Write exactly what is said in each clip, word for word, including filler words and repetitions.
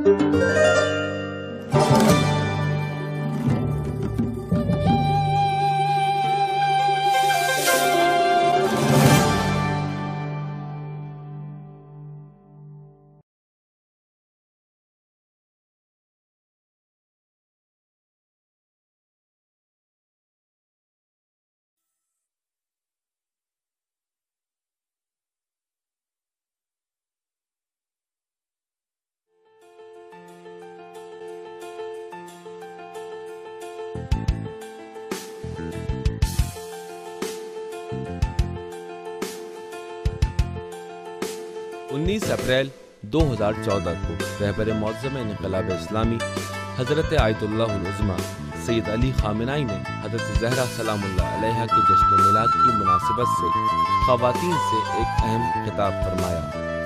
उन्नीस अप्रैल दो हज़ार चौदह को रहबर मुअज़्ज़म इनक़िलाब इस्लामी हज़रत आयतुल्लाह उल-उज़्मा सैयद अली ख़ामेनी ने हज़रत ज़हरा सलामुल्लाह अलैहा के जश्न मिलाद की मुनासिबत से ख़वातीन से एक अहम खिताब फरमाया।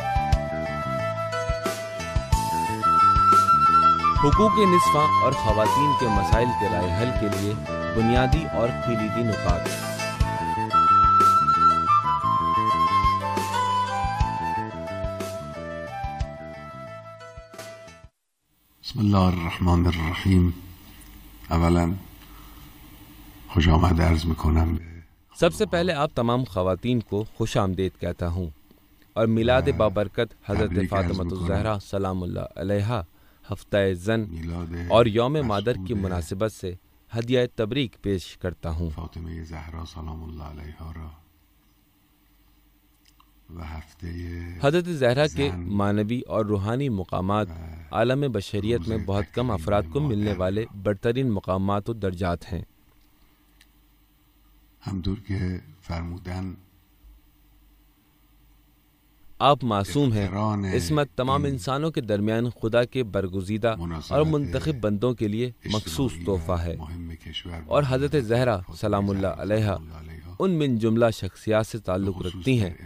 हुकूक़ निस्वां और ख़वातीन के मसाइल के राय हल के लिए बुनियादी और कलीदी नुकात। बिस्मिल्लाहिर्रहमानिर्रहीम। अवलन खुश आमद अर्ज़ मिکنم। सबसे पहले आप तमाम ख़वातीन को खुश आमदीद कहता हूँ और मिलाद बाबरकत हज़रत फ़ातिमतुज़ ज़हरा सलामुल्लाह अलैहा हफ्ता ज़न और यौम मादर की मुनासिबत से हदिया तबरीक पेश करता हूँ। हज़रत ज़हरा के मानवी और रूहानी मकामात आलम बशरियत में बहुत कम अफराद को मिलने वाले बरतरीन मकामात और दर्जात हैं। आप मासूम हैं, इसमत तमाम इंसानों के दरमियान खुदा के बरगुज़ीदा और मुंतखब बंदों के लिए मखसूस तोहफ़ा है और हज़रत ज़हरा सलामुल्लाह अलैहा उन मिन जुमला शख्सियात से ताल्लुक़ रखती हैं।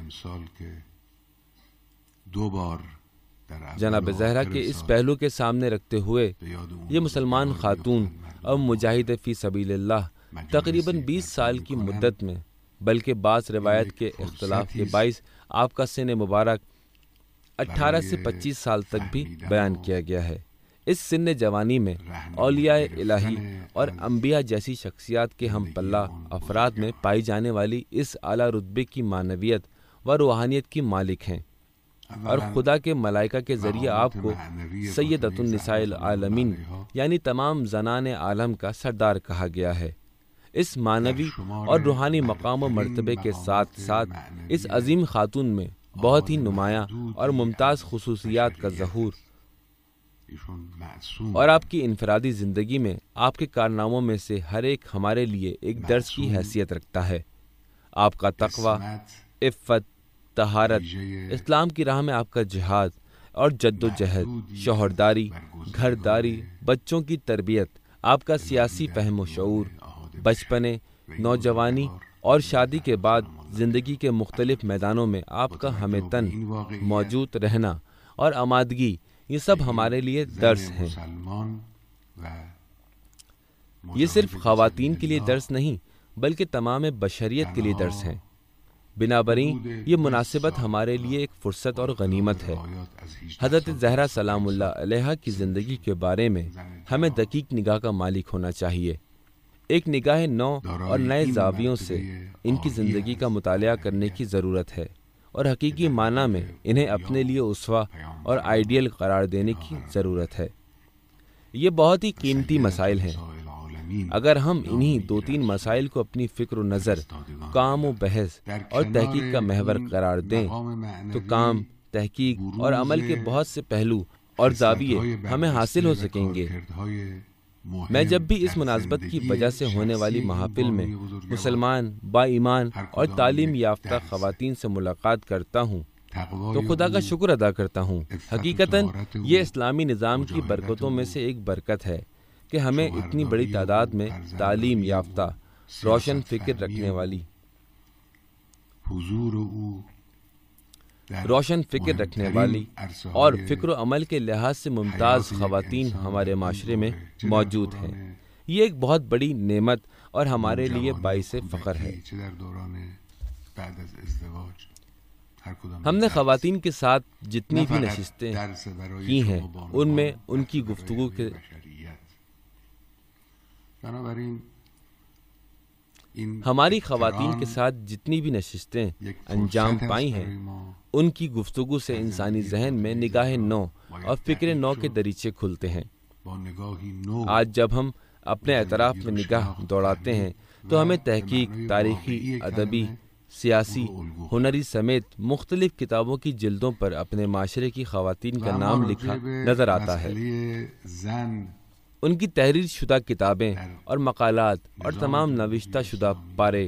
जनाब ज़हरा के इस पहलू के सामने रखते हुए ये मुसलमान खातून और मुजाहिद फ़ी सबीलिल्लाह तकरीबन बीस साल की मुद्दत में, बल्कि बाज़ रिवायत के इख्तिलाफ के बाइस आपका सिन मुबारक अठारह से पच्चीस साल तक भी बयान किया गया है। इस सिन्न जवानी में औलियाए इलाही और अंबिया जैसी शख्सियात के हम पल्ला अफराद में पाई जाने वाली इस आला रुतबे की मानवियत व रूहानियत की मालिक हैं और खुदा के मलाइका के ज़रिए आपको सैयदतुन निसाइल आलमीन यानी तमाम ज़नाने आलम का सरदार कहा गया है। इस मानवी और रूहानी मकाम व मर्तबे के साथ साथ इस अजीम खातून में बहुत ही नुमायाँ और मुमताज़ खुसूसियात का ज़हूर और आपकी इनफरादी ज़िंदगी में आपके कारनामों में से हर एक हमारे लिए एक दर्स की हैसियत रखता है। आपका तक़वा, इफ़्फ़त, तहारत, इस्लाम की राह में आपका जिहाद और जद्दोजहद, शौहरदारी, घरदारी, बच्चों की तरबियत, आपका सियासी फ़हम व शऊर, बचपने, नौजवानी और शादी के बाद ज़िंदगी के मुख्तलिफ मैदानों में आपका हमेतन मौजूद रहना और आमादगी, ये सब हमारे लिए दर्स हैं। ये सिर्फ ख़वातीन के लिए दर्स नहीं बल्कि तमाम बशरियत के लिए दर्स हैं। बिनाबरी ये मुनासिबत हमारे लिए एक फ़ुर्सत और गनीमत है। हज़रत ज़हरा सलामुल्लाह अलैहा की ज़िंदगी के बारे में हमें दकीक निगाह का मालिक होना चाहिए। एक निगाह नौ और नए ज़ावियों से इनकी ज़िंदगी का मुतालिया करने की ज़रूरत है और हकीकी माना में इन्हें अपने लिए उसवा और आइडियल करार देने की ज़रूरत है। ये बहुत ही कीमती मसाइल हैं। अगर हम इन्हीं दो तीन मसाइल को अपनी फ़िक्र व नज़र, काम व बहस और तहकीक का महवर करार दें तो काम, तहकीक और अमल के बहुत से पहलू और ज़ाविये हमें हासिल हो सकेंगे। मैं जब भी इस मुनासबत की वजह से होने वाली महफिल में मुसलमान बाईमान और तालीम याफ्ता ख़वातीन से मुलाकात करता हूँ तो खुदा का शुक्र अदा करता हूँ। हकीकतन ये इस्लामी निज़ाम की बरकतों में से एक बरकत है कि हमें इतनी बड़ी तादाद में तालीम याफ्ता, रोशन फ़िक्र रखने वाली रोशन फ़िक्र रखने वाली और फ़िक्र अमल के लिहाज से मुमताज़ ख़वातीन हमारे माशरे में मौजूद हैं। ये एक बहुत बड़ी नेमत और हमारे लिए बाइसे फ़ख्र है। ہم نے خواتین کے ساتھ جتنی بھی نشستیں کی ہیں ان میں ان کی گفتگو کے ہماری خواتین کے ساتھ جتنی بھی نشستیں انجام پائی ہیں ان کی گفتگو سے انسانی ذہن میں نگاہ نو اور فکر نو کے دریچے کھلتے ہیں۔ آج جب ہم اپنے اعتراف میں نگاہ دوڑاتے ہیں تو ہمیں تحقیق، تاریخی، ادبی، سیاسی، ہنری سمیت مختلف کتابوں کی جلدوں پر اپنے معاشرے کی خواتین کا نام لکھا نظر آتا ہے۔ ان کی تحریر شدہ کتابیں اور مقالات اور تمام نوشتہ شدہ پارے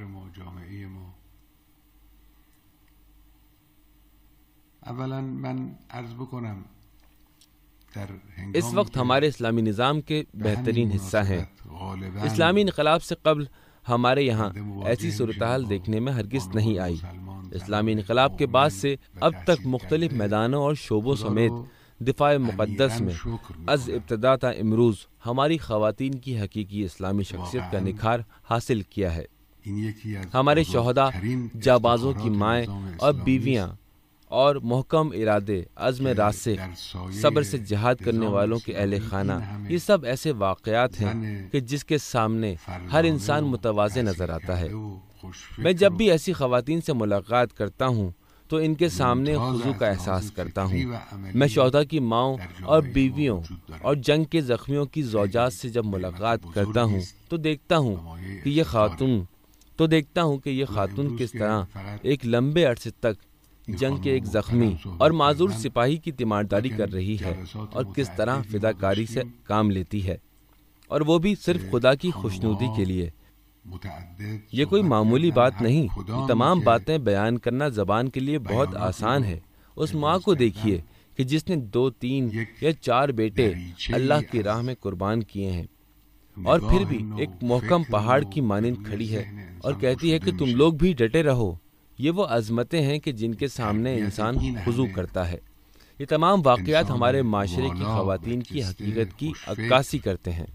اس وقت ہمارے اسلامی نظام کے بہترین حصہ ہیں۔ اسلامی انقلاب سے قبل ہمارے یہاں ایسی صورتحال دیکھنے میں ہرگز نہیں آئی۔ اسلامی انقلاب کے بعد سے اب تک مختلف میدانوں اور شعبوں سمیت دفاع مقدس میں از ابتدا تا امروز ہماری خواتین کی حقیقی اسلامی شخصیت کا نکھار حاصل کیا ہے۔ ہمارے شہداء، جابازوں کی مائیں اور بیویاں اور محکم ارادے، عزم راسخ، صبر سے جہاد کرنے والوں کے اہل خانہ، یہ سب ایسے واقعات ہیں کہ جس کے سامنے ہر انسان متواضع نظر آتا ہے۔ میں جب بھی ایسی خواتین سے ملاقات کرتا ہوں تو ان کے سامنے خضوع کا احساس کرتا ہوں۔ میں شہداء کی ماؤں اور بیویوں اور جنگ کے زخمیوں کی زوجات سے جب ملاقات کرتا ہوں تو دیکھتا ہوں کہ یہ خاتون تو دیکھتا ہوں کہ یہ خاتون کس طرح ایک لمبے عرصے تک جنگ کے ایک زخمی اور معذور سپاہی کی تیمارداری کر رہی ہے اور کس طرح فداکاری سے کام لیتی ہے، اور وہ بھی صرف خدا کی خوشنودی کے لیے۔ یہ کوئی معمولی بات نہیں۔ یہ تمام باتیں بیان کرنا زبان کے لیے بہت آسان ہے۔ اس ماں کو دیکھیے کہ جس نے دو تین یا چار بیٹے اللہ کی راہ میں قربان کیے ہیں اور پھر بھی ایک محکم پہاڑ کی مانند کھڑی ہے اور کہتی ہے کہ تم لوگ بھی ڈٹے رہو۔ یہ وہ عظمتیں ہیں کہ جن کے سامنے انسان خضوع کرتا ہے۔ یہ تمام واقعات ہمارے معاشرے کی خواتین کی حقیقت کی عکاسی کرتے ہیں۔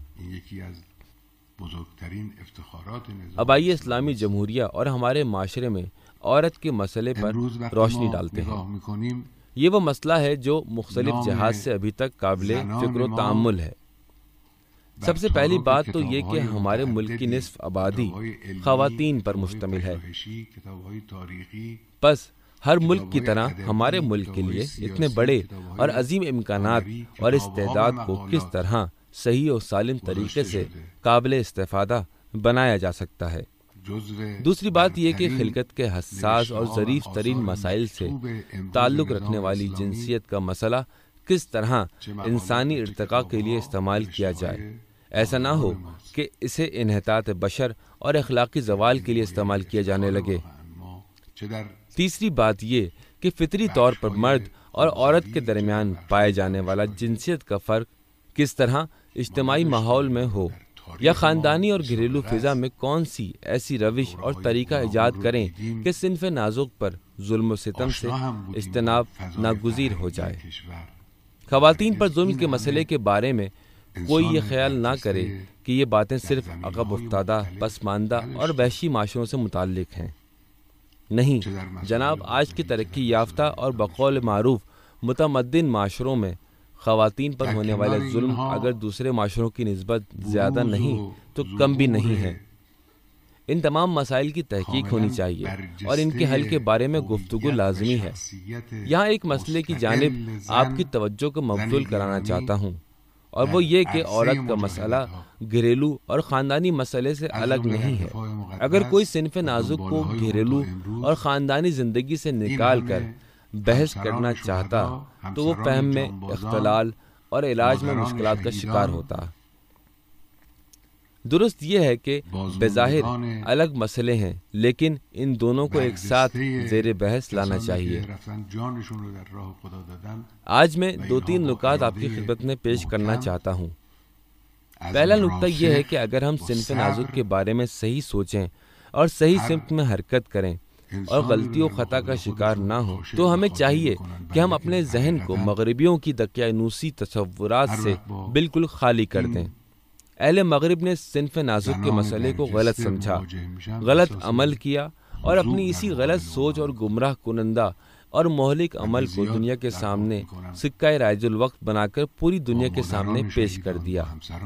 اب آئیے اسلامی جمہوریہ اور ہمارے معاشرے میں عورت کے مسئلے پر روشنی ڈالتے ہیں۔ یہ وہ مسئلہ ہے جو مختلف جہات سے ابھی تک قابل فکر و تأمل ہے۔ سب سے پہلی بات تو یہ کہ ہمارے ملک کی نصف آبادی خواتین پر مشتمل ہے۔ بس ہر ملک کی طرح ہمارے ملک کے لیے اتنے بڑے اور عظیم امکانات اور استعداد کو کس طرح صحیح اور سالم طریقے سے قابل استفادہ بنایا جا سکتا ہے۔ دوسری بات یہ کہ خلقت کے حساس اور ظریف ترین مسائل سے تعلق رکھنے والی جنسیت کا مسئلہ کس طرح انسانی ارتقاء کے لیے استعمال کیا جائے، ایسا نہ ہو کہ اسے انحطاط بشر اور اخلاقی زوال کے لیے استعمال کیا جانے لگے۔ تیسری بات یہ کہ فطری طور پر مرد اور عورت کے درمیان پائے جانے والا جنسیت کا فرق کس طرح اجتماعی ماحول میں ہو یا خاندانی اور گھریلو فضا میں کون سی ایسی روش اور طریقہ ایجاد کریں کہ صنف نازک پر ظلم و ستم سے اجتناب ناگزیر ہو جائے۔ خواتین پر ظلم کے مسئلے کے بارے میں کوئی یہ خیال نہ کرے کہ یہ باتیں صرف عقب افتادہ، پسماندہ اور وحشی معاشروں سے متعلق ہیں۔ نہیں جناب، آج کی ترقی یافتہ اور بقول معروف متمدن معاشروں میں خواتین پر ہونے والے ظلم اگر دوسرے معاشروں کی نسبت زیادہ نہیں تو کم بھی نہیں ہے۔ ان تمام مسائل کی تحقیق ہونی چاہیے اور ان کے حل کے بارے میں گفتگو لازمی ہے۔ یہاں ایک مسئلے کی جانب آپ کی توجہ کو مبذول کرانا چاہتا ہوں، اور وہ یہ کہ عورت کا مسئلہ گھریلو اور خاندانی مسئلے سے الگ نہیں ہے۔ اگر کوئی صنف نازک کو گھریلو اور خاندانی زندگی سے نکال کر بحث کرنا چاہتا تو وہ فہم میں اختلال اور علاج میں مشکلات کا شکار ہوتا۔ درست یہ ہے کہ بظاہر الگ مسئلے ہیں، لیکن ان دونوں کو ایک ساتھ زیر بحث لانا چاہیے۔ آج میں دو تین نکات آپ کی خدمت میں پیش کرنا چاہتا ہوں۔ پہلا نکتہ یہ ہے کہ اگر ہم صنف نازک کے بارے میں صحیح سوچیں اور صحیح سمت میں حرکت کریں اور غلطی و خطا کا شکار نہ ہو تو ہمیں چاہیے کہ ہم اپنے ذہن کو مغربیوں کی دقیانوسی تصورات سے بالکل خالی کر دیں۔ اہل مغرب نے صنف نازک کے مسئلے کو غلط سمجھا، غلط عمل کیا اور اپنی اسی غلط سوچ اور گمراہ کنندہ اور مہلک عمل کو دنیا کے سامنے سکہ رائج الوقت بنا کر پوری دنیا کے سامنے پیش کر دیا۔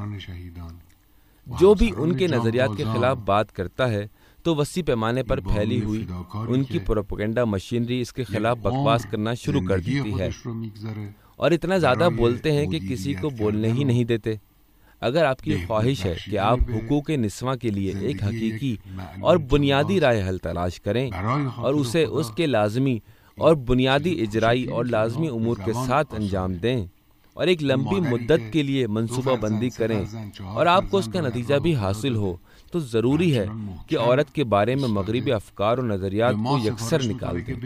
جو بھی ان کے نظریات کے خلاف بات کرتا ہے تو وسیع پیمانے پر پھیلی ہوئی ان کی پروپیگنڈا مشینری اس کے خلاف بکواس کرنا شروع کر دیتی ہے، اور اتنا زیادہ بولتے ہیں کہ کسی کو بولنے ہی نہیں دیتے۔ اگر آپ کی خواہش ہے کہ آپ حقوق نسواں کے لیے ایک حقیقی اور بنیادی رائے حل تلاش کریں اور اسے اس کے لازمی اور بنیادی اجرائی اور لازمی امور کے ساتھ انجام دیں اور ایک لمبی مدت کے لیے منصوبہ بندی کریں اور آپ کو اس کا نتیجہ بھی حاصل ہو، تو ضروری ہے کہ عورت کے بارے میں مغربی افکار و نظریات کو یکسر نکال دیں۔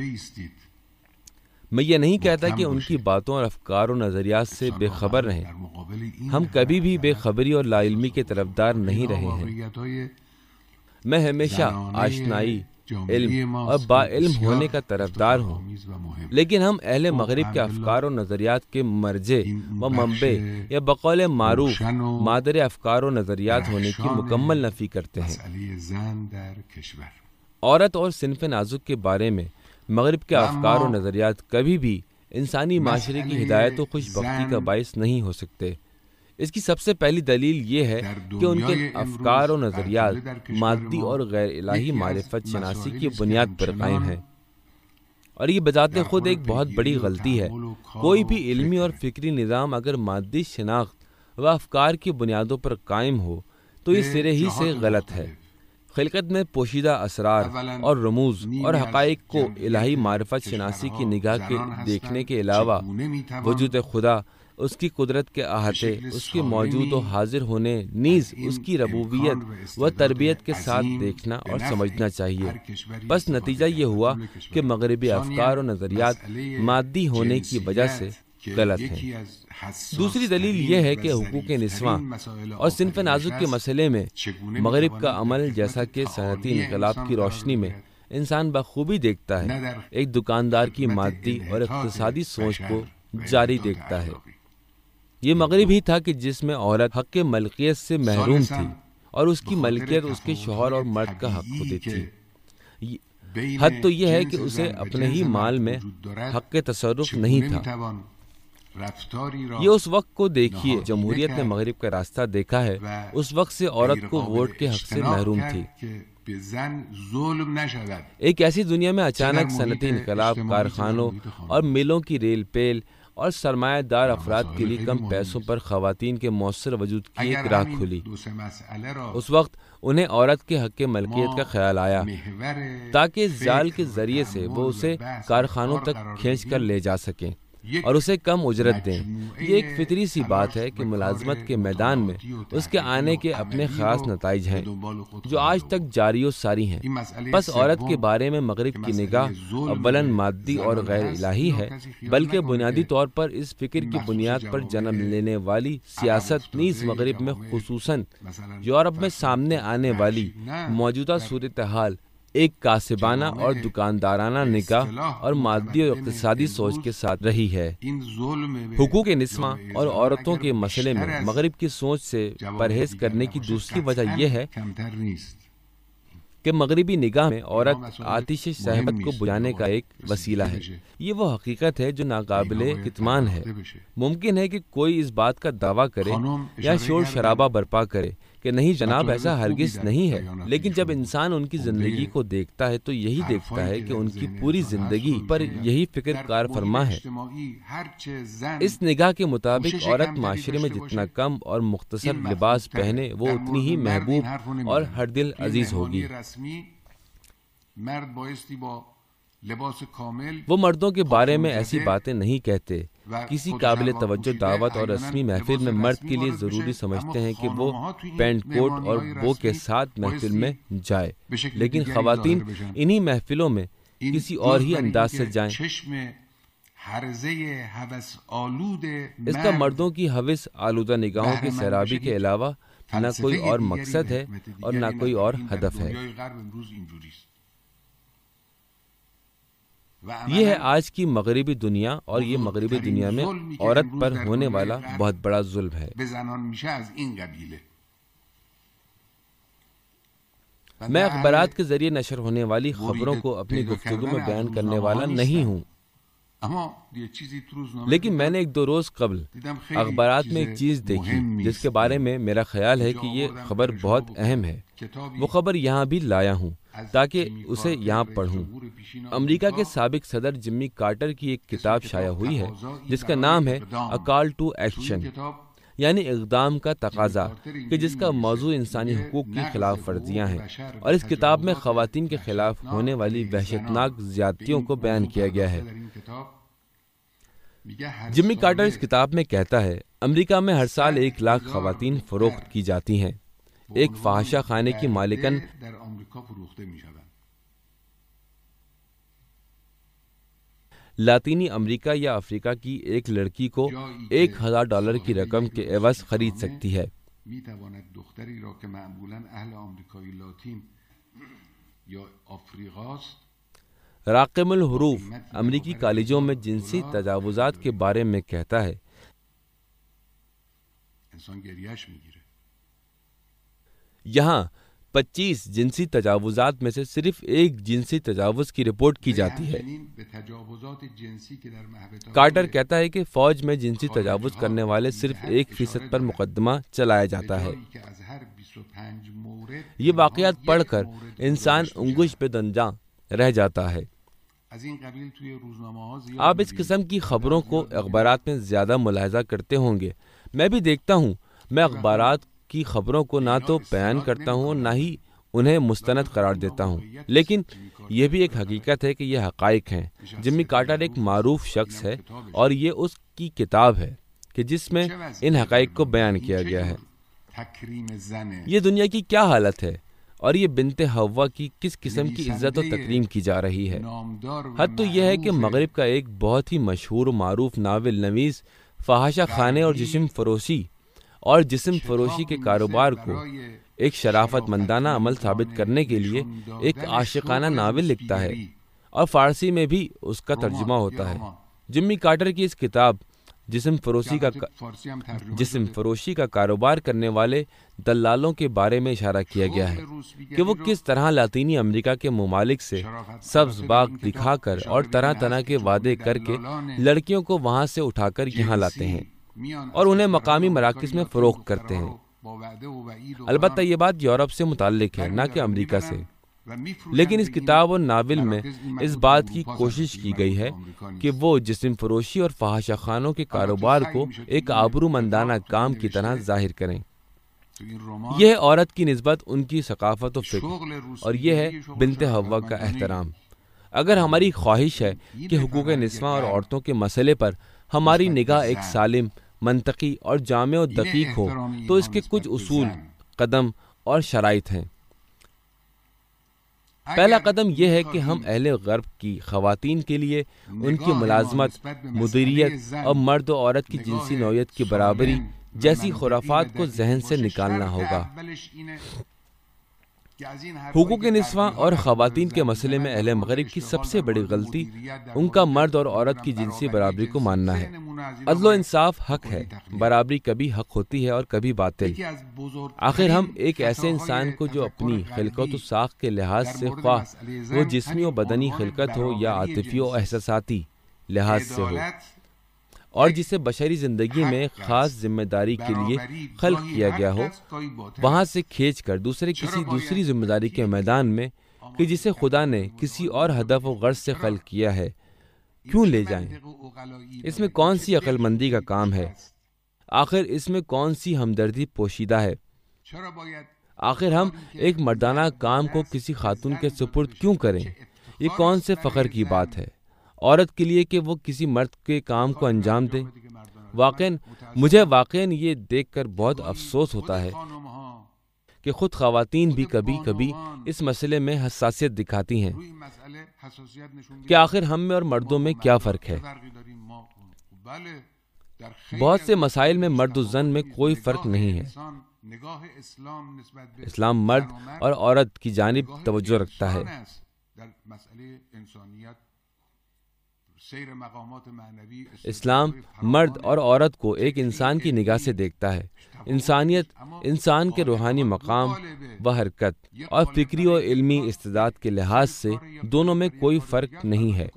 میں یہ نہیں کہتا کہ ان کی باتوں اور افکار و نظریات سے بے خبر رہیں، ہم کبھی بھی بے خبری اور لا علمی کے طرفدار نہیں رہے ہیں۔ میں ہمیشہ آشنائی، علم اور با علم ہونے کا طرفدار ہوں، لیکن ہم اہل مغرب کے افکار و نظریات کے مرجع و منبع یا بقول معروف مادر افکار و نظریات ہونے کی مکمل نفی کرتے ہیں۔ عورت اور صنف نازک کے بارے میں مغرب کے افکار و نظریات کبھی بھی انسانی معاشرے کی ہدایت و خوش بختی کا باعث نہیں ہو سکتے۔ اس کی سب سے پہلی دلیل یہ ہے کہ ان کے افکار و نظریات مادی اور غیر الہی معرفت شناسی کی بنیاد پر قائم ہیں، اور یہ بذات خود ایک بہت بڑی غلطی ہے۔ کوئی بھی علمی اور فکری نظام اگر مادی شناخت و افکار کی بنیادوں پر قائم ہو تو یہ سرے ہی سے غلط ہے۔ خلقت میں پوشیدہ اسرار اور رموز اور حقائق کو الہی معرفت شناسی کی نگاہ کے دیکھنے کے علاوہ وجود خدا، اس کی قدرت کے احاطے، اس کے موجود و حاضر ہونے، نیز اس کی ربوبیت و تربیت کے ساتھ دیکھنا اور سمجھنا چاہیے۔ بس نتیجہ یہ ہوا کہ مغربی افکار و نظریات مادی ہونے کی وجہ سے غلط ہیں۔ دوسری دلیل یہ ہے کہ حقوق نسواں اور صنف نازک کے مسئلے میں مغرب کا عمل، جیسا کہ صنعتی انقلاب کی روشنی میں انسان بخوبی دیکھتا ہے، ایک دکاندار کی مادی اور اقتصادی سوچ کو جاری دیکھتا ہے۔ یہ مغرب ہی تھا کہ جس میں عورت حق ملکیت سے محروم تھی اور اس کی ملکیت اس کے شوہر اور مرد کا حق ہوتی تھی۔ حد تو یہ ہے کہ اسے اپنے ہی مال میں حق تصرف نہیں تھا۔ یہ اس وقت کو دیکھیے جمہوریت نے مغرب کا راستہ دیکھا ہے، اس وقت سے عورت کو ووٹ کے حق سے محروم تھی۔ ایک ایسی دنیا میں اچانک صنعتی انقلاب، کارخانوں اور ملوں کی ریل پیل اور سرمایہ دار افراد کے لیے کم پیسوں پر خواتین کے مؤثر وجود کی ایک راہ کھلی۔ اس وقت انہیں عورت کے حق ملکیت کا خیال آیا تاکہ جال کے ذریعے سے وہ اسے کارخانوں تک کھینچ کر لے جا سکیں اور اسے کم اجرت دیں۔ یہ ایک فطری سی بات ہے کہ ملازمت کے میدان میں اس کے آنے کے اپنے خاص نتائج ہیں جو آج تک جاری و ساری ہیں۔ بس عورت کے بارے میں مغرب کی نگاہ اولاً مادی اور غیر الہی ہے، بلکہ بنیادی طور پر اس فکر کی بنیاد پر جنم لینے والی سیاست نیز مغرب میں، خصوصاً یورپ میں سامنے آنے والی موجودہ صورتحال ایک کاسبانہ اور دکاندارانہ نگاہ اور مادی اور اقتصادی سوچ کے ساتھ رہی ہے۔ حقوق نسواں اور عورتوں کے مسئلے میں مغرب کی سوچ سے پرہیز کرنے کی دوسری وجہ یہ ہے کہ مغربی نگاہ میں عورت آتش صحبت کو بجھانے کا ایک وسیلہ ہے۔ یہ وہ حقیقت ہے جو ناقابل کتمان ہے۔ ممکن ہے کہ کوئی اس بات کا دعویٰ کرے یا شور شرابہ برپا کرے کہ نہیں جناب، ایسا ہرگز نہیں ہے، لیکن جب انسان ان کی زندگی کو دیکھتا ہے تو یہی دیکھتا ہے کہ ان کی پوری زندگی پر یہی فکر کار فرما ہے۔ اس نگاہ کے مطابق عورت معاشرے میں جتنا کم اور مختصر لباس پہنے وہ اتنی ہی محبوب اور ہر دل عزیز ہوگی۔ وہ مردوں کے بارے میں ایسی باتیں نہیں کہتے۔ کسی قابل توجہ دعوت اور رسمی محفل میں مرد کے لیے ضروری سمجھتے ہیں کہ وہ پینٹ کوٹ اور بو کے ساتھ محفل میں جائے، لیکن خواتین انہی محفلوں میں کسی اور ہی انداز سے جائیں۔ اس کا مردوں کی ہوس آلودہ نگاہوں کی سیرابی کے علاوہ نہ کوئی اور مقصد ہے اور نہ کوئی اور ہدف ہے۔ یہ ہے آج کی مغربی دنیا، اور یہ مغربی دنیا میں عورت پر ہونے والا بہت بڑا ظلم ہے۔ میں اخبارات کے ذریعے نشر ہونے والی خبروں کو اپنی گفتگو میں بیان کرنے والا نہیں ہوں، لیکن میں نے ایک دو روز قبل اخبارات میں ایک چیز دیکھی جس کے بارے میں میرا خیال ہے کہ یہ خبر بہت اہم ہے۔ وہ خبر یہاں بھی لایا ہوں تاکہ اسے یہاں پڑھوں۔ امریکہ کے سابق صدر جمی کارٹر کی ایک کتاب شائع ہوئی ہے جس کا نام ہے اے کال ٹو ایکشن، یعنی اقدام کا تقاضا، کہ جس کا موضوع انسانی حقوق کی خلاف ورزیاں ہیں، اور اس کتاب میں خواتین کے خلاف ہونے والی وحشتناک زیادتیوں کو بیان کیا گیا ہے۔ جمی کارٹر اس کتاب میں کہتا ہے، امریکہ میں ہر سال ایک لاکھ خواتین فروخت کی جاتی ہیں۔ ایک فحاشہ خانے کی مالکن لاطینی امریکہ یا افریقہ کی ایک لڑکی کو ایک ہزار ڈالر کی رقم کے عوض خرید سکتی ہے۔ راقم الحروف امریکی کالجوں میں جنسی تجاوزات کے بارے میں کہتا ہے، یہاں پچیس جنسی تجاوزات میں سے صرف ایک جنسی تجاوز کی رپورٹ کی جاتی ہے۔ کارٹر کہتا ہے کہ فوج میں جنسی تجاوز کرنے والے صرف ایک فیصد پر مقدمہ چلایا جاتا ہے۔ یہ واقعات پڑھ کر انسان انگوش پہ دنجاں رہ جاتا ہے۔ آپ اس قسم کی خبروں کو اخبارات میں زیادہ ملاحظہ کرتے ہوں گے۔ میں بھی دیکھتا ہوں۔ میں اخبارات کی خبروں کو نہ تو بیان کرتا ہوں نہ ہی انہیں مستند قرار دیتا ہوں، لیکن یہ بھی ایک حقیقت ہے کہ یہ حقائق ہیں۔ جمی کارٹر ایک معروف شخص ہے اور یہ اس کی کتاب ہے کہ جس میں ان حقائق کو بیان کیا گیا ہے۔ یہ دنیا کی کیا حالت ہے اور یہ بنت حوا کی کس قسم کی عزت و تکریم کی جا رہی ہے۔ حد تو یہ ہے کہ مغرب کا ایک بہت ہی مشہور و معروف ناول نویس فحاشہ خانے اور جسم فروشی اور جسم فروشی کے کاروبار کو ایک شرافت مندانہ عمل ثابت کرنے کے لیے ایک عاشقانہ ناول لکھتا ہے، اور فارسی میں بھی اس کا ترجمہ ہوتا ہے۔ جمی کارٹر کی اس کتاب جسم فروشی کا جسم فروشی کا کاروبار کرنے والے دلالوں کے بارے میں اشارہ کیا گیا ہے کہ وہ کس طرح لاطینی امریکہ کے ممالک سے سبز باغ دکھا کر اور طرح طرح کے وعدے کر کے لڑکیوں کو وہاں سے اٹھا کر یہاں لاتے ہیں اور انہیں مقامی مراکز میں فروخت کرتے ہیں۔ البتہ یہ بات یورپ سے متعلق ہے، نہ کہ امریکہ سے، لیکن اس کتاب اور ناول میں اس بات کی کوشش کی گئی ہے کہ وہ جسم فروشی اور فحاشہ خانوں کے کاروبار کو ایک آبرو مندانہ کام کی طرح ظاہر کریں۔ یہ ہے عورت کی نسبت ان کی ثقافت و فکر، اور یہ ہے بنت حوا کا احترام۔ اگر ہماری خواہش ہے کہ حقوق نسواں اور عورتوں کے مسئلے پر ہماری نگاہ ایک سالم، منطقی اور جامع و دقیق ہو تو اس کے کچھ اصول، قدم اور شرائط ہیں۔ پہلا قدم یہ ہے کہ ہم اہل غرب کی خواتین کے لیے ان کی ملازمت، مدیریت اور مرد و عورت کی جنسی نوعیت کی برابری جیسی خرافات کو ذہن سے نکالنا ہوگا۔ حقوق نسواں اور خواتین کے مسئلے میں اہل مغرب کی سب سے بڑی غلطی ان کا مرد اور عورت کی جنسی برابری کو ماننا ہے۔ عدل و انصاف حق ہے، برابری کبھی حق ہوتی ہے اور کبھی باطل۔ آخر ہم ایک ایسے انسان کو جو اپنی خلقت و ساخت کے لحاظ سے، خواہ وہ جسمی و بدنی خلقت ہو یا عاطفی و احساساتی لحاظ سے ہو، اور جسے بشری زندگی میں خاص ذمہ داری کے لیے خلق کیا گیا ہو، وہاں سے کھینچ کر دوسرے کسی دوسری ذمہ داری کے میدان میں کہ جسے خدا نے کسی اور ہدف و غرض سے خلق کیا ہے، کیوں لے جائیں؟ اس میں کون سی عقل مندی کا کام ہے؟ آخر اس میں کون سی ہمدردی پوشیدہ ہے؟ آخر ہم ایک مردانہ کام کو کسی خاتون کے سپرد کیوں کریں؟ یہ کون سے فخر کی بات ہے عورت کے لیے کہ وہ کسی مرد کے کام کو انجام دے؟ واقعاً مجھے واقعاً یہ دیکھ کر بہت افسوس ہوتا ہے کہ خود خواتین بھی کبھی کبھی اس مسئلے میں حساسیت دکھاتی ہیں کہ آخر ہم میں اور مردوں میں کیا فرق ہے۔ بہت سے مسائل میں مرد و زن میں کوئی فرق نہیں ہے۔ اسلام مرد اور عورت کی جانب توجہ رکھتا ہے۔ اسلام مرد اور عورت کو ایک انسان کی نگاہ سے دیکھتا ہے۔ انسانیت، انسان کے روحانی مقام و حرکت اور فکری اور علمی استعداد کے لحاظ سے دونوں میں کوئی فرق نہیں ہے،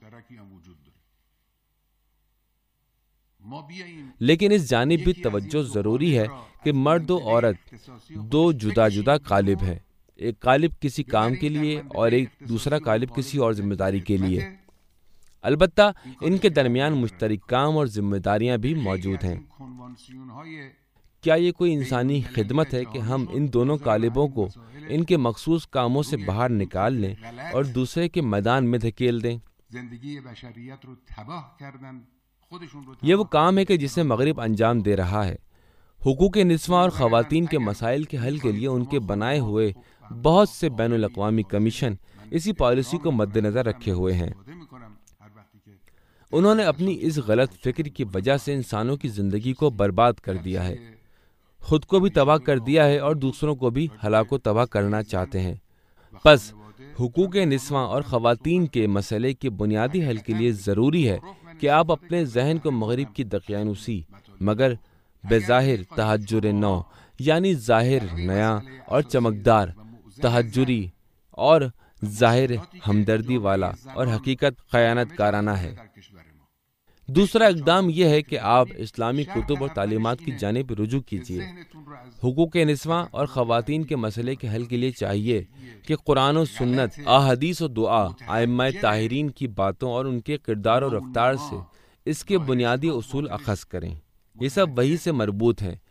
لیکن اس جانب بھی توجہ ضروری ہے کہ مرد و عورت دو جدا جدا قالب ہیں، ایک قالب کسی کام کے لیے اور ایک دوسرا قالب کسی اور ذمہ داری کے لیے۔ البتہ ان کے درمیان مشترک کام اور ذمہ داریاں بھی موجود ہیں۔ کیا یہ کوئی انسانی خدمت ہے کہ ہم ان دونوں قالبوں کو ان کے مخصوص کاموں سے باہر نکال لیں اور دوسرے کے میدان میں دھکیل دیں؟ یہ وہ کام ہے کہ جسے مغرب انجام دے رہا ہے۔ حقوق نسواں اور خواتین کے مسائل کے حل کے لیے ان کے بنائے ہوئے بہت سے بین الاقوامی کمیشن اسی پالیسی کو مد نظر رکھے ہوئے ہیں۔ انہوں نے اپنی اس غلط فکر کی وجہ سے انسانوں کی زندگی کو برباد کر دیا ہے، خود کو بھی تباہ کر دیا ہے اور دوسروں کو بھی ہلاک و تباہ کرنا چاہتے ہیں۔ پس حقوق نسواں اور خواتین کے مسئلے کے بنیادی حل کے لیے ضروری ہے کہ آپ اپنے ذہن کو مغرب کی دقیانوسی مگر بظاہر تحجر نو، یعنی ظاہر نیا اور چمکدار، تحجری اور ظاہر ہمدردی والا اور حقیقت خیانت کارانہ ہے۔ دوسرا اقدام یہ ہے کہ آپ اسلامی کتب اور تعلیمات کی جانب رجوع کیجیے۔ حقوق نسواں اور خواتین کے مسئلے کے حل کے لیے چاہیے کہ قرآن و سنت، احادیث و دعا، ائمہ طاہرین کی باتوں اور ان کے کردار و رفتار سے اس کے بنیادی اصول اخذ کریں۔ یہ سب وحی سے مربوط ہیں۔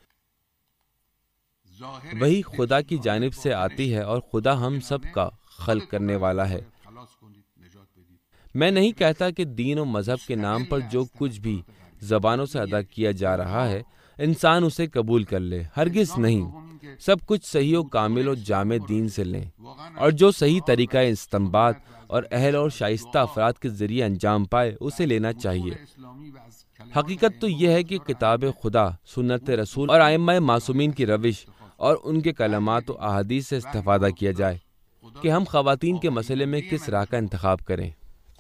وحی خدا کی جانب سے آتی ہے اور خدا ہم سب کا خلق کرنے والا ہے۔ میں نہیں کہتا کہ دین و مذہب کے نام پر جو کچھ بھی زبانوں سے ادا کیا جا رہا ہے انسان اسے قبول کر لے، ہرگز نہیں۔ سب کچھ صحیح و کامل و جامع دین سے لیں، اور جو صحیح طریقہ استنباط اور اہل اور شائستہ افراد کے ذریعے انجام پائے اسے لینا چاہیے۔ حقیقت تو یہ ہے کہ کتاب خدا، سنت رسول اور ائمہ معصومین کی روش اور ان کے کلمات و احادیث سے استفادہ کیا جائے کہ ہم خواتین کے مسئلے میں کس راہ کا انتخاب کریں۔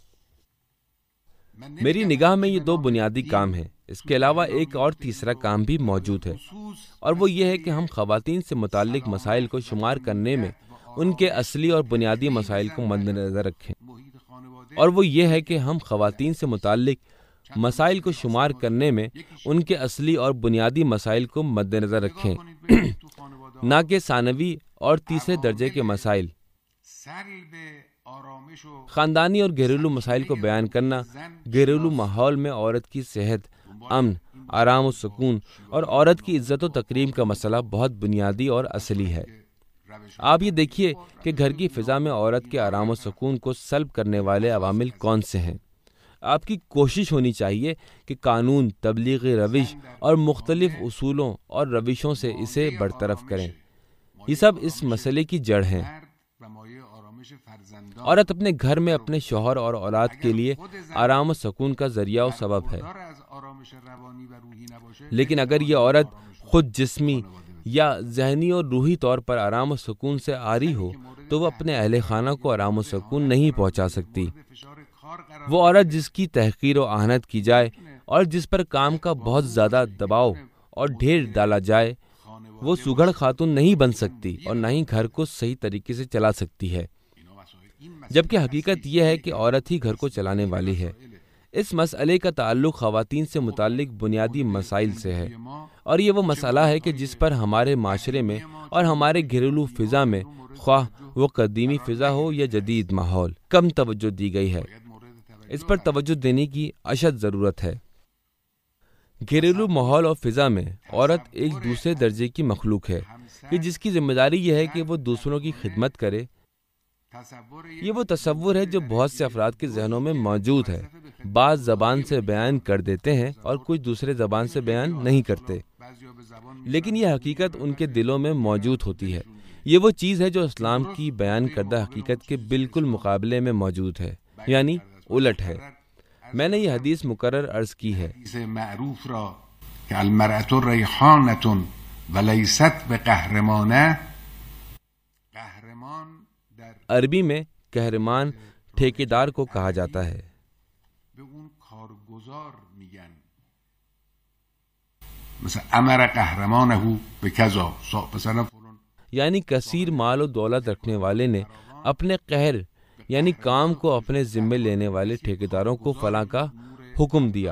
میری نگاہ میں یہ دو بنیادی کام ہیں۔ اس کے علاوہ ایک اور تیسرا کام بھی موجود ہے، اور وہ یہ ہے کہ ہم خواتین سے متعلق مسائل کو شمار کرنے میں ان کے اصلی اور بنیادی مسائل کو مد نظر رکھیں، اور وہ یہ ہے کہ ہم خواتین سے متعلق مسائل کو شمار کرنے میں ان کے اصلی اور بنیادی مسائل کو مد نظر رکھیں، نہ کہ ثانوی اور تیسرے درجے کے مسائل۔ خاندانی اور گھریلو مسائل کو بیان کرنا، گھریلو ماحول میں عورت کی صحت، امن، آرام و سکون اور عورت کی عزت و تکریم کا مسئلہ بہت بنیادی اور اصلی ہے۔ آپ یہ دیکھیے کہ گھر کی فضا میں عورت کے آرام و سکون کو سلب کرنے والے عوامل کون سے ہیں۔ آپ کی کوشش ہونی چاہیے کہ قانون، تبلیغی روش اور مختلف اصولوں اور روشوں سے اسے برطرف کریں۔ یہ سب اس مسئلے کی جڑ ہیں۔ عورت اپنے گھر میں اپنے شوہر اور اولاد کے لیے آرام و سکون کا ذریعہ و سبب ہے، لیکن اگر یہ عورت خود جسمی یا ذہنی اور روحی طور پر آرام و سکون سے عاری ہو تو وہ اپنے اہل خانہ کو آرام و سکون نہیں پہنچا سکتی۔ وہ عورت جس کی تحقیر و اہانت کی جائے اور جس پر کام کا بہت زیادہ دباؤ اور ڈھیر ڈالا جائے، وہ سگڑ خاتون نہیں بن سکتی اور نہ ہی گھر کو صحیح طریقے سے چلا سکتی ہے، جبکہ حقیقت یہ ہے کہ عورت ہی گھر کو چلانے والی ہے۔ اس مسئلے کا تعلق خواتین سے متعلق بنیادی مسائل سے ہے، اور یہ وہ مسئلہ ہے کہ جس پر ہمارے معاشرے میں اور ہمارے گھریلو فضا میں، خواہ وہ قدیمی فضا ہو یا جدید ماحول، کم توجہ دی گئی ہے۔ اس پر توجہ دینے کی اشد ضرورت ہے۔ گھریلو ماحول اور فضا میں عورت ایک دوسرے درجے کی مخلوق ہے کہ جس کی ذمہ داری یہ ہے کہ وہ دوسروں کی خدمت کرے۔ یہ وہ تصور ہے جو بہت سے افراد کے ذہنوں میں موجود ہے۔ بعض زبان سے بیان کر دیتے ہیں اور کچھ دوسرے زبان سے بیان نہیں کرتے، لیکن یہ حقیقت ان کے دلوں میں موجود ہوتی ہے۔ یہ وہ چیز ہے جو اسلام کی بیان کردہ حقیقت کے بالکل مقابلے میں موجود ہے، یعنی الٹ ہے۔ میں نے یہ حدیث مکرر عرض کی ہے، معروف را کہ المرأة ریحانة ولیست بقهرمانة، عربی میں قہرمان ٹھیکیدار کو کہا جاتا ہے۔ مثلا امر قهرمانه بکذا، مثلا یعنی کثیر مال و دولت رکھنے والے نے اپنے قہر یعنی کام کو اپنے ذمے لینے والے ٹھیکیداروں کو فلاں کا حکم دیا۔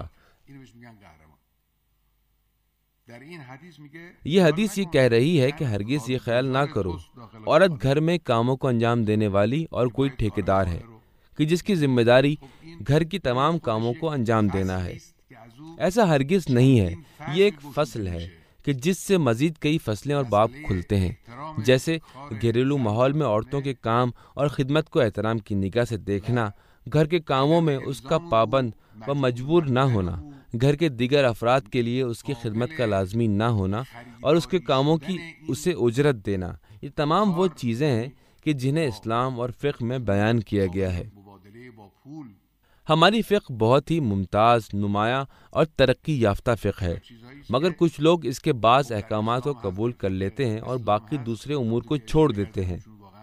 یہ حدیث یہ کہہ رہی ہے کہ ہرگز یہ خیال نہ کرو عورت گھر میں کاموں کو انجام دینے والی اور کوئی ٹھیکیدار ہے کہ جس کی ذمہ داری گھر کی تمام کاموں کو انجام دینا ہے۔ ایسا ہرگز نہیں ہے، یہ ایک فصل ہے کہ جس سے مزید کئی فصلیں اور باب کھلتے ہیں، جیسے گھریلو ماحول میں عورتوں کے کام اور خدمت کو احترام کی نگاہ سے دیکھنا، گھر کے کاموں میں اس کا پابند و مجبور نہ ہونا، گھر کے دیگر افراد کے لیے اس کی خدمت کا لازمی نہ ہونا اور اس کے کاموں کی اسے اجرت دینا، یہ تمام وہ چیزیں ہیں کہ جنہیں اسلام اور فقہ میں بیان کیا گیا ہے۔ ہماری فقہ بہت ہی ممتاز، نمایاں اور ترقی یافتہ فقہ ہے، مگر کچھ لوگ اس کے بعض احکامات کو قبول کر لیتے ہیں اور باقی دوسرے امور کو چھوڑ دیتے ہیں،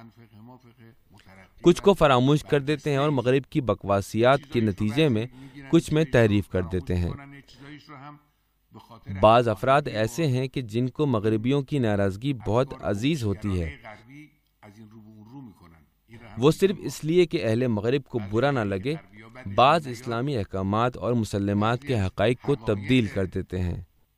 کچھ کو فراموش کر دیتے ہیں اور مغرب کی بکواسیات کے نتیجے میں کچھ میں تحریف کر دیتے ہیں۔ بعض افراد ایسے ہیں کہ جن کو مغربیوں کی ناراضگی بہت عزیز ہوتی ہے، وہ صرف اس لیے کہ اہل مغرب کو برا نہ لگے بعض اسلامی احکامات اور مسلمات کے حقائق کو تبدیل کر دیتے ہیں۔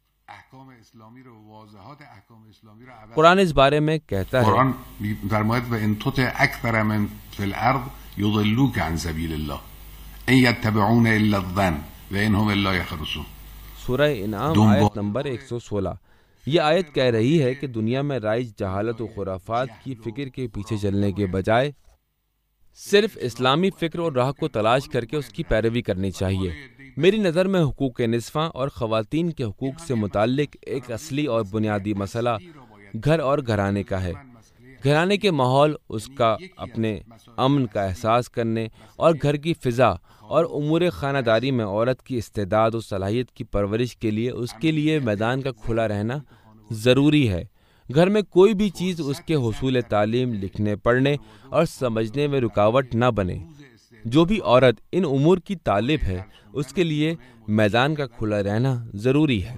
قرآن اس بارے میں کہتا ہے، قرآن فرماید و ان تطع اکثر من فی الارض یضلوک عن سبیل اللہ ان یتبعون الا الظن و ان هم الا یخرصون۔ سورہ انعام آیت نمبر ایک سو سولہ۔ یہ آیت کہہ رہی ہے کہ دنیا میں رائج جہالت و خرافات کی فکر کے پیچھے چلنے کے بجائے صرف اسلامی فکر اور راہ کو تلاش کر کے اس کی پیروی کرنی چاہیے۔ میری نظر میں حقوق نسواں اور خواتین کے حقوق سے متعلق ایک اصلی اور بنیادی مسئلہ گھر اور گھرانے کا ہے۔ گھرانے کے ماحول، اس کا اپنے امن کا احساس کرنے اور گھر کی فضا اور امور خانہ داری میں عورت کی استعداد و صلاحیت کی پرورش کے لیے اس کے لیے میدان کا کھلا رہنا ضروری ہے۔ گھر میں کوئی بھی چیز اس کے حصول تعلیم، لکھنے پڑھنے اور سمجھنے میں رکاوٹ نہ بنے۔ جو بھی عورت ان امور کی طالب ہے اس کے لیے میدان کا کھلا رہنا ضروری ہے۔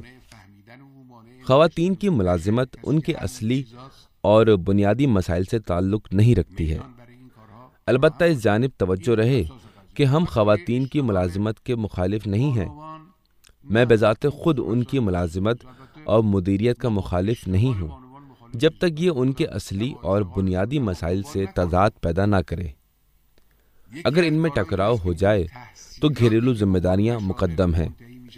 خواتین کی ملازمت ان کے اصلی اور بنیادی مسائل سے تعلق نہیں رکھتی ہے، البتہ اس جانب توجہ رہے کہ ہم خواتین کی ملازمت کے مخالف نہیں ہیں۔ میں بذات خود ان کی ملازمت اور مدیریت کا مخالف نہیں ہوں جب تک یہ ان کے اصلی اور بنیادی مسائل سے تضاد پیدا نہ کرے۔ اگر ان میں ٹکراؤ ہو جائے تو گھریلو ذمہ داریاں مقدم ہیں۔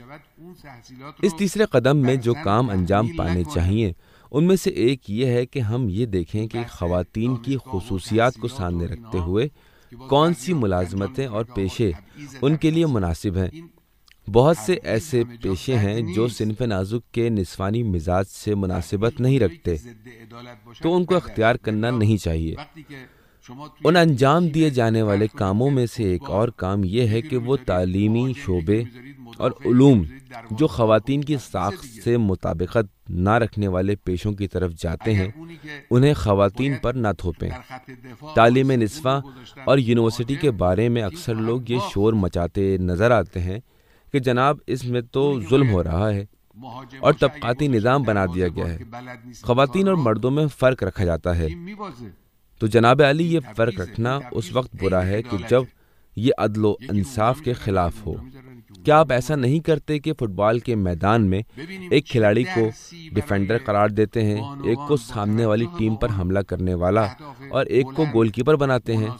اس تیسرے قدم میں جو کام انجام پانے چاہیے ان میں سے ایک یہ ہے کہ ہم یہ دیکھیں کہ خواتین کی خصوصیات کو سامنے رکھتے ہوئے کون سی ملازمتیں اور پیشے ان کے لیے مناسب ہیں۔ بہت سے ایسے پیشے ہیں جو صنف نازک کے نسوانی مزاج سے مناسبت نہیں رکھتے، تو ان کو اختیار کرنا نہیں چاہیے۔ ان انجام دیے جانے والے کاموں میں سے ایک اور کام یہ ہے کہ وہ تعلیمی شعبے اور علوم جو خواتین کی ساخت سے مطابقت نہ رکھنے والے پیشوں کی طرف جاتے ہیں انہیں خواتین پر نہ تھوپیں۔ تعلیم نسواں اور یونیورسٹی کے بارے میں اکثر لوگ یہ شور مچاتے نظر آتے ہیں کہ جناب اس میں تو ظلم ہو رہا ہے اور طبقاتی نظام بنا دیا گیا ہے، خواتین اور مردوں میں فرق رکھا جاتا ہے۔ تو جناب علی، یہ فرق رکھنا اس وقت برا ہے کہ جب یہ عدل و انصاف کے خلاف ہو۔ کیا آپ ایسا نہیں کرتے کہ فٹ بال کے میدان میں ایک کھلاڑی کو ڈیفینڈر قرار دیتے ہیں، ایک کو سامنے والی ٹیم پر حملہ کرنے والا اور ایک کو گول کیپر بناتے ہیں؟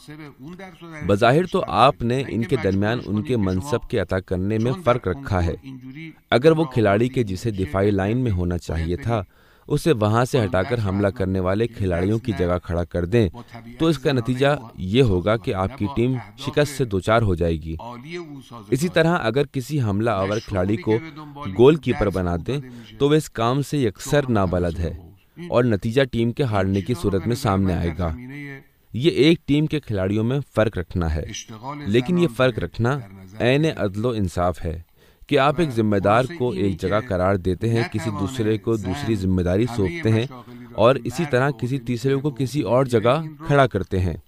بظاہر تو آپ نے ان کے درمیان ان کے منصب کے عطا کرنے میں فرق رکھا ہے۔ اگر وہ کھلاڑی کے جسے دفاعی لائن میں ہونا چاہیے تھا اسے وہاں سے ہٹا کر حملہ کرنے والے کھلاڑیوں کی جگہ کھڑا کر دیں تو اس کا نتیجہ یہ ہوگا کہ آپ کی ٹیم شکست سے دوچار ہو جائے گی۔ اسی طرح اگر کسی حملہ آور کھلاڑی کو گول کیپر بنا دیں تو وہ اس کام سے یکسر نابلد ہے اور نتیجہ ٹیم کے ہارنے کی صورت میں سامنے آئے گا۔ یہ ایک ٹیم کے کھلاڑیوں میں فرق رکھنا ہے، لیکن یہ فرق رکھنا عین عدل و انصاف ہے کہ آپ ایک ذمہ دار کو ایک جگہ قرار دیتے ہیں، کسی دوسرے کو دوسری ذمہ داری سونپتے ہیں اور اسی طرح کسی تیسرے کو کسی اور جگہ کھڑا کرتے ہیں۔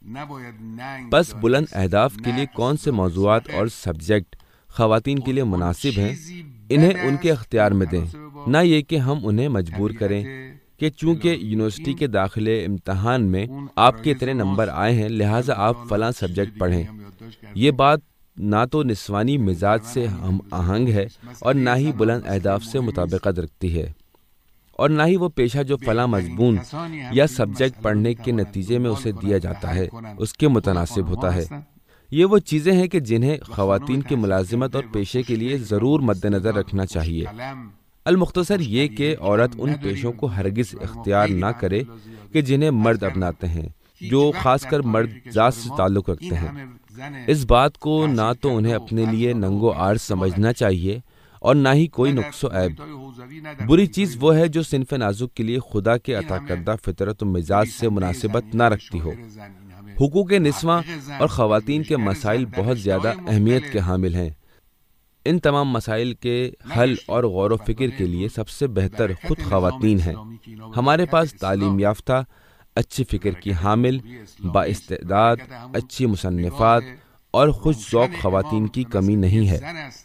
بس بلند اہداف کے لیے کون سے موضوعات اور سبجیکٹ خواتین کے لیے مناسب ہیں انہیں ان کے اختیار میں دیں نہ یہ کہ ہم انہیں مجبور کریں کہ چونکہ یونیورسٹی کے داخلے امتحان میں آپ کے اتنے نمبر آئے ہیں لہٰذا آپ فلاں سبجیکٹ پڑھیں۔ یہ بات نہ تو نسوانی مزاج سے ہم آہنگ ہے اور نہ ہی بلند اہداف سے مطابقت رکھتی ہے، اور نہ ہی وہ پیشہ جو فلاں مضمون یا سبجیکٹ پڑھنے کے نتیجے میں اسے دیا جاتا ہے اس کے متناسب ہوتا ہے۔ یہ وہ چیزیں ہیں کہ جنہیں خواتین کی ملازمت اور پیشے کے لیے ضرور مد نظر رکھنا چاہیے۔ المختصر یہ کہ عورت ان پیشوں کو ہرگز اختیار نہ کرے کہ جنہیں مرد اپناتے ہیں، جو خاص کر مرد ذات سے تعلق رکھتے ہیں۔ اس بات کو نہ تو انہیں اپنے لیے ننگ و عار سمجھنا چاہیے اور نہ ہی کوئی نقص و عیب۔ بری چیز وہ ہے جو صنف نازک کے لیے خدا کے عطا کردہ فطرت و مزاج سے مناسبت نہ رکھتی ہو۔ حقوق نسواں اور خواتین کے مسائل بہت زیادہ اہمیت کے حامل ہیں۔ ان تمام مسائل کے حل اور غور و فکر کے لیے سب سے بہتر خود خواتین ہیں۔ ہمارے پاس تعلیم یافتہ، اچھی فکر کی حامل، بااستعداد، اچھی مصنفات اور خوش ذوق خواتین کی کمی نہیں ہے۔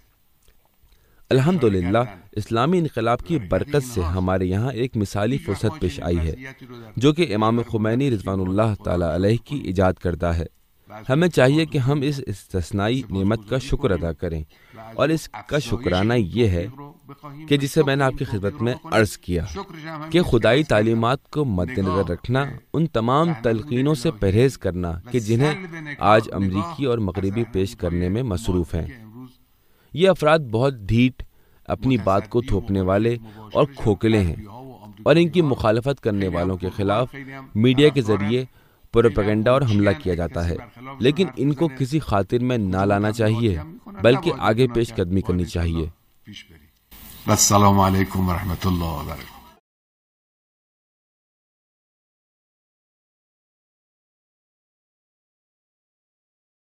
الحمدللہ اسلامی انقلاب کی برکت سے ہمارے یہاں ایک مثالی فرصت پیش آئی ہے جو کہ امام خمینی رضوان اللہ تعالی علیہ کی ایجاد کردہ ہے۔ ہمیں چاہیے کہ ہم اس استثنائی نعمت کا شکر ادا کریں، اور اس کا شکرانہ یہ ہے کہ جسے میں نے آپ کی خدمت میں عرض کیا کہ خدائی تعلیمات کو مد نظر رکھنا، ان تمام تلقینوں سے پرہیز کرنا کہ جنہیں آج امریکی اور مغربی پیش کرنے میں مصروف ہیں۔ یہ افراد بہت ڈھیٹ، اپنی بات کو تھوپنے والے اور کھوکھلے ہیں، اور ان کی مخالفت کرنے والوں کے خلاف میڈیا کے ذریعے پروپیگنڈا اور حملہ کیا جاتا ہے، لیکن ان کو کسی خاطر میں نہ لانا چاہیے بلکہ آگے پیش قدمی کرنی چاہیے۔ السلام علیکم ورحمۃ اللہ وبرکاتہ۔